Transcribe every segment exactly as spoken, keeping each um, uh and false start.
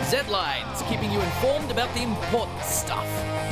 Z-Lines, keeping you informed about the important stuff.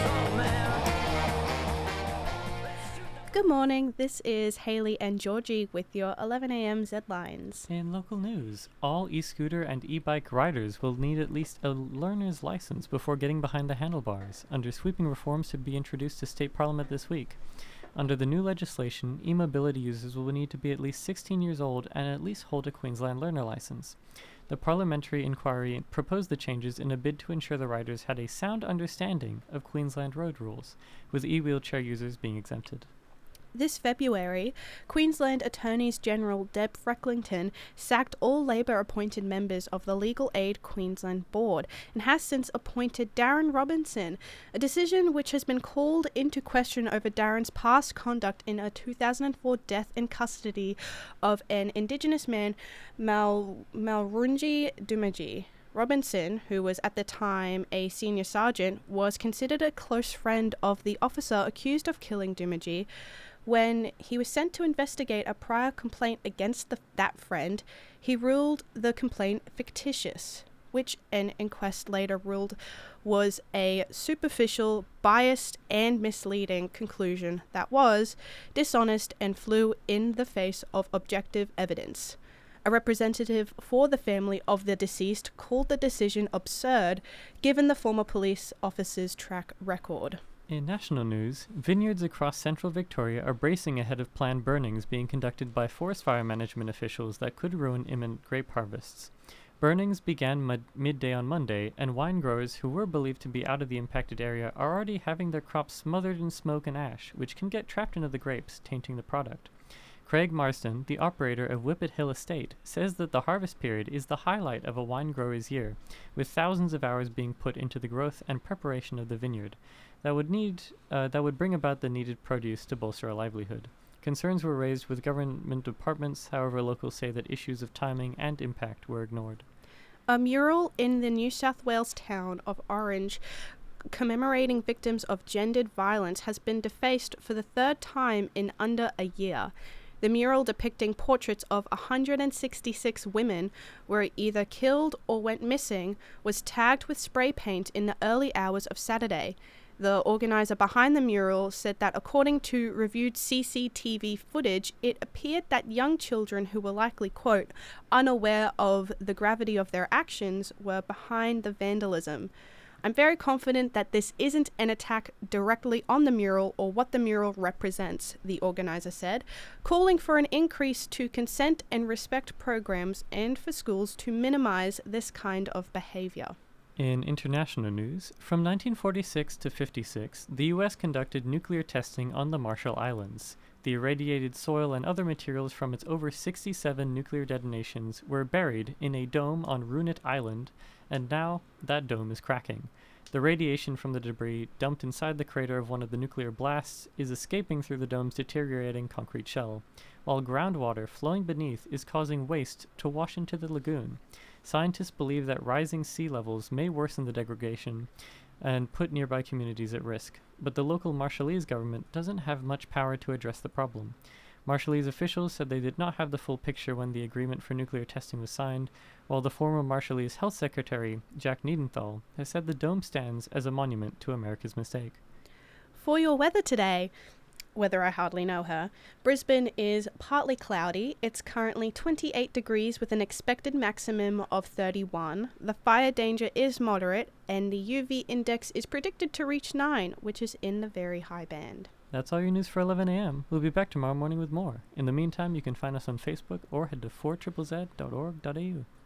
Good morning, this is Hayley and Georgie with your eleven a.m. Z-Lines. In local news, all e-scooter and e-bike riders will need at least a learner's license before getting behind the handlebars, under sweeping reforms to be introduced to state parliament this week. Under the new legislation, e-mobility users will need to be at least sixteen years old and at least hold a Queensland learner license. The parliamentary inquiry proposed the changes in a bid to ensure the riders had a sound understanding of Queensland road rules, with e-wheelchair users being exempted. This February, Queensland Attorneys General Deb Frecklington sacked all Labor-appointed members of the Legal Aid Queensland Board and has since appointed Darren Robinson, a decision which has been called into question over Darren's past conduct in a two thousand four death in custody of an Indigenous man, Mal- Malrunji Dumaji. Robinson, who was at the time a senior sergeant, was considered a close friend of the officer accused of killing Dumaji. When he was sent to investigate a prior complaint against the, that friend, he ruled the complaint fictitious, which an inquest later ruled was a superficial, biased, and misleading conclusion that was dishonest and flew in the face of objective evidence. A representative for the family of the deceased called the decision absurd, given the former police officer's track record. In national news, vineyards across central Victoria are bracing ahead of planned burnings being conducted by forest fire management officials that could ruin imminent grape harvests. Burnings began mid- midday on Monday, and wine growers who were believed to be out of the impacted area are already having their crops smothered in smoke and ash, which can get trapped into the grapes, tainting the product. Craig Marsden, the operator of Whippet Hill Estate, says that the harvest period is the highlight of a wine grower's year, with thousands of hours being put into the growth and preparation of the vineyard. That would need uh, that would bring about the needed produce to bolster a livelihood. Concerns were raised with government departments, however, locals say that issues of timing and impact were ignored. A mural in the New South Wales town of Orange commemorating victims of gendered violence has been defaced for the third time in under a year. The mural depicting portraits of one hundred sixty-six women were either killed or went missing was tagged with spray paint in the early hours of Saturday. The organizer behind the mural said that according to reviewed C C T V footage, it appeared that young children who were likely, quote, unaware of the gravity of their actions were behind the vandalism. I'm very confident that this isn't an attack directly on the mural or what the mural represents, the organizer said, calling for an increase to consent and respect programs and for schools to minimize this kind of behavior. In international news, from nineteen forty-six to fifty-six, the U S conducted nuclear testing on the Marshall Islands. The irradiated soil and other materials from its over sixty-seven nuclear detonations were buried in a dome on Runit Island, and now that dome is cracking. The radiation from the debris dumped inside the crater of one of the nuclear blasts is escaping through the dome's deteriorating concrete shell, while groundwater flowing beneath is causing waste to wash into the lagoon. Scientists believe that rising sea levels may worsen the degradation and put nearby communities at risk, but the local Marshallese government doesn't have much power to address the problem. Marshallese officials said they did not have the full picture when the agreement for nuclear testing was signed, while the former Marshallese Health Secretary, Jack Niedenthal, has said the dome stands as a monument to America's mistake. For your weather today, weather I hardly know her, Brisbane is partly cloudy. It's currently twenty-eight degrees with an expected maximum of thirty-one. The fire danger is moderate, and the U V index is predicted to reach nine, which is in the very high band. That's all your news for eleven a.m. We'll be back tomorrow morning with more. In the meantime, you can find us on Facebook or head to four Z Z Z dot org dot a u.